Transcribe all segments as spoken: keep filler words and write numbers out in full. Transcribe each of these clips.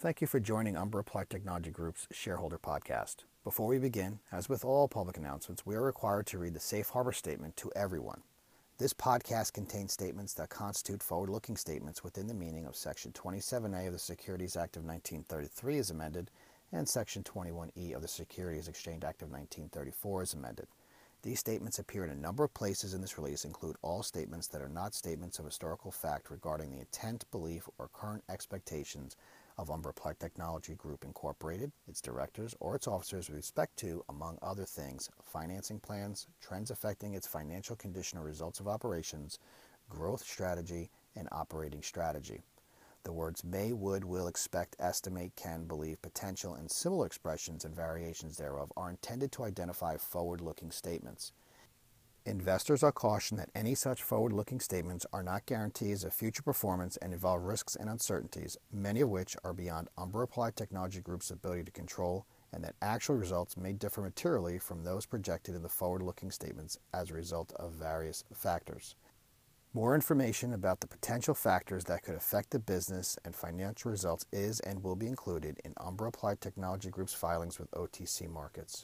Thank you for joining Umbra Applied Technology Group's shareholder podcast. Before we begin, as with all public announcements, we are required to read the safe harbor statement to everyone. This podcast contains statements that constitute forward-looking statements within the meaning of Section twenty-seven A of the Securities Act of nineteen thirty-three as amended and Section twenty-one E of the Securities Exchange Act of nineteen thirty-four as amended. These statements appear in a number of places in this release, include all statements that are not statements of historical fact regarding the intent, belief, or current expectations of Umbra Applied Technology Group Incorporated, its directors, or its officers with respect to, among other things, financing plans, trends affecting its financial condition or results of operations, growth strategy, and operating strategy. The words may, would, will, expect, estimate, can, believe, potential, and similar expressions and variations thereof are intended to identify forward-looking statements. Investors are cautioned that any such forward-looking statements are not guarantees of future performance and involve risks and uncertainties, many of which are beyond Umbra Applied Technology Group's ability to control, and that actual results may differ materially from those projected in the forward-looking statements as a result of various factors. More information about the potential factors that could affect the business and financial results is and will be included in Umbra Applied Technology Group's filings with O T C Markets.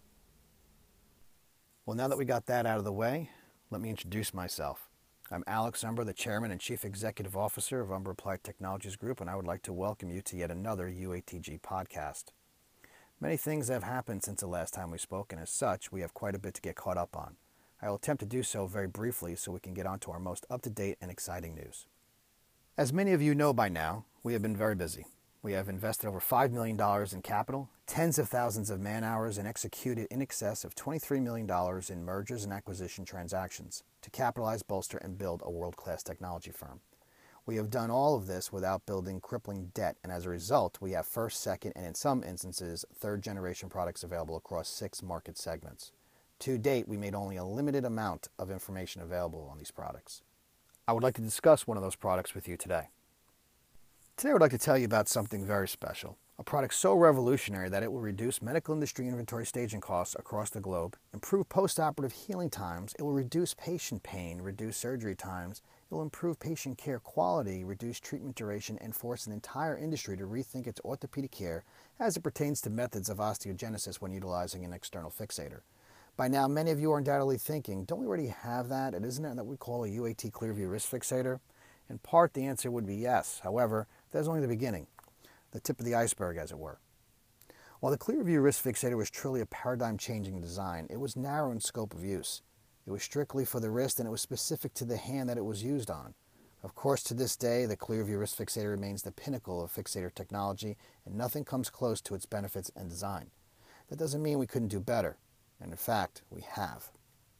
Well, now that we got that out of the way, let me introduce myself. I'm Alex Umbra, the Chairman and Chief Executive Officer of Umbra Applied Technologies Group, and I would like to welcome you to yet another U A T G podcast. Many things have happened since the last time we spoke, and as such, we have quite a bit to get caught up on. I will attempt to do so very briefly so we can get on to our most up-to-date and exciting news. As many of you know by now, we have been very busy. We have invested over five million dollars in capital, tens of thousands of man-hours, and executed in excess of twenty-three million dollars in mergers and acquisition transactions to capitalize, bolster, and build a world-class technology firm. We have done all of this without building crippling debt, and as a result, we have first, second, and in some instances, third-generation products available across six market segments. To date, we made only a limited amount of information available on these products. I would like to discuss one of those products with you today. Today I would like to tell you about something very special, a product so revolutionary that it will reduce medical industry inventory staging costs across the globe, improve post-operative healing times, it will reduce patient pain, reduce surgery times, it will improve patient care quality, reduce treatment duration, and force an entire industry to rethink its orthopedic care as it pertains to methods of osteogenesis when utilizing an external fixator. By now, many of you are undoubtedly thinking, don't we already have that, and isn't it that we call a U A T Clearview wrist fixator? In part, the answer would be yes. However, that's only the beginning, the tip of the iceberg, as it were. While the Clearview wrist fixator was truly a paradigm-changing design, it was narrow in scope of use. It was strictly for the wrist, and it was specific to the hand that it was used on. Of course, to this day, the Clearview wrist fixator remains the pinnacle of fixator technology, and nothing comes close to its benefits and design. That doesn't mean we couldn't do better, and in fact, we have.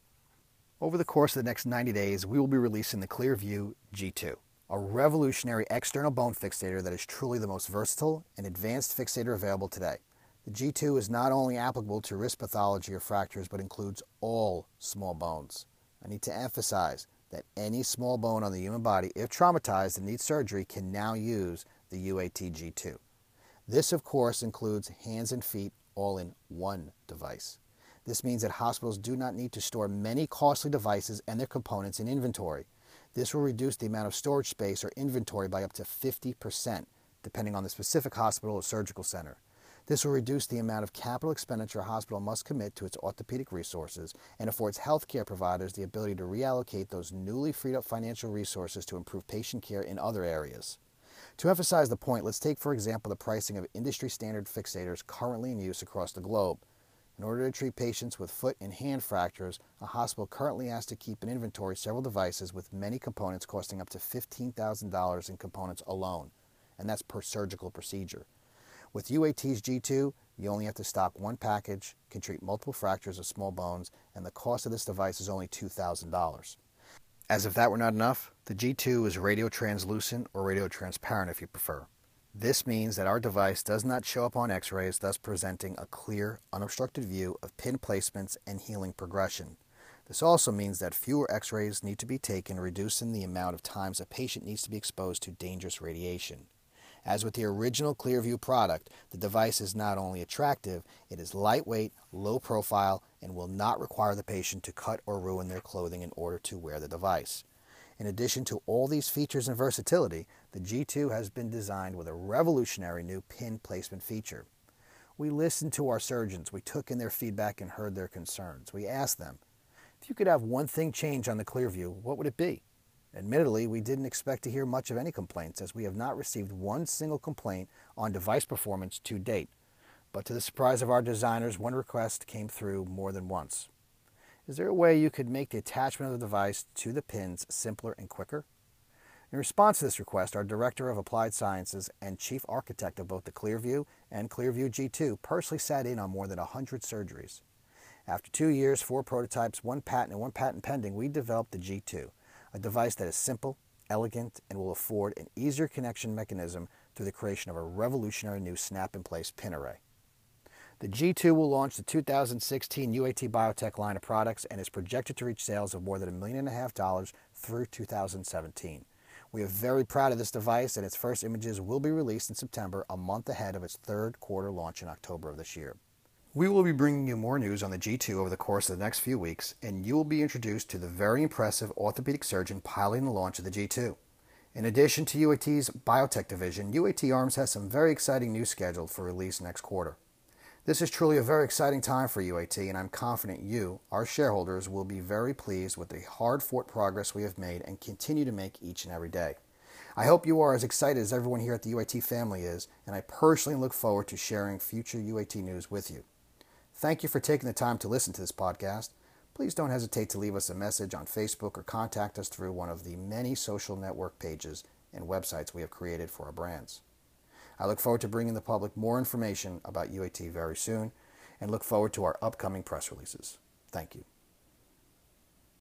Over the course of the next ninety days, we will be releasing the Clearview G two, a revolutionary external bone fixator that is truly the most versatile and advanced fixator available today. The G two is not only applicable to wrist pathology or fractures, but includes all small bones. I need to emphasize that any small bone on the human body, if traumatized and needs surgery, can now use the U A T G two. This, of course, includes hands and feet all in one device. This means that hospitals do not need to store many costly devices and their components in inventory. This will reduce the amount of storage space or inventory by up to fifty percent, depending on the specific hospital or surgical center. This will reduce the amount of capital expenditure a hospital must commit to its orthopedic resources and affords healthcare providers the ability to reallocate those newly freed up financial resources to improve patient care in other areas. To emphasize the point, let's take, for example, the pricing of industry-standard fixators currently in use across the globe. In order to treat patients with foot and hand fractures, a hospital currently has to keep in inventory several devices with many components costing up to fifteen thousand dollars in components alone, and that's per surgical procedure. With U A T's G two, you only have to stock one package, can treat multiple fractures of small bones, and the cost of this device is only two thousand dollars. As if that were not enough, the G two is radio-translucent or radio-transparent if you prefer. This means that our device does not show up on x-rays, thus presenting a clear, unobstructed view of pin placements and healing progression. This also means that fewer x-rays need to be taken, reducing the amount of times a patient needs to be exposed to dangerous radiation. As with the original Clearview product, the device is not only attractive, it is lightweight, low profile, and will not require the patient to cut or ruin their clothing in order to wear the device. In addition to all these features and versatility, the G two has been designed with a revolutionary new pin placement feature. We listened to our surgeons, we took in their feedback and heard their concerns. We asked them, if you could have one thing change on the Clearview, what would it be? Admittedly, we didn't expect to hear much of any complaints, as we have not received one single complaint on device performance to date. But to the surprise of our designers, one request came through more than once. Is there a way you could make the attachment of the device to the pins simpler and quicker? In response to this request, our Director of Applied Sciences and Chief Architect of both the Clearview and Clearview G two personally sat in on more than one hundred surgeries. After two years, four prototypes, one patent, and one patent pending, we developed the G two, a device that is simple, elegant, and will afford an easier connection mechanism through the creation of a revolutionary new snap-in-place pin array. The G two will launch the two thousand sixteen U A T Biotech line of products and is projected to reach sales of more than a million and a half dollars through two thousand seventeen. We are very proud of this device, and its first images will be released in September, a month ahead of its third quarter launch in October of this year. We will be bringing you more news on the G two over the course of the next few weeks, and you will be introduced to the very impressive orthopedic surgeon piloting the launch of the G two. In addition to U A T's biotech division, U A T Arms has some very exciting news scheduled for release next quarter. This is truly a very exciting time for U A T, and I'm confident you, our shareholders, will be very pleased with the hard-fought progress we have made and continue to make each and every day. I hope you are as excited as everyone here at the U A T family is, and I personally look forward to sharing future U A T news with you. Thank you for taking the time to listen to this podcast. Please don't hesitate to leave us a message on Facebook or contact us through one of the many social network pages and websites we have created for our brands. I look forward to bringing the public more information about U A T very soon and look forward to our upcoming press releases. Thank you.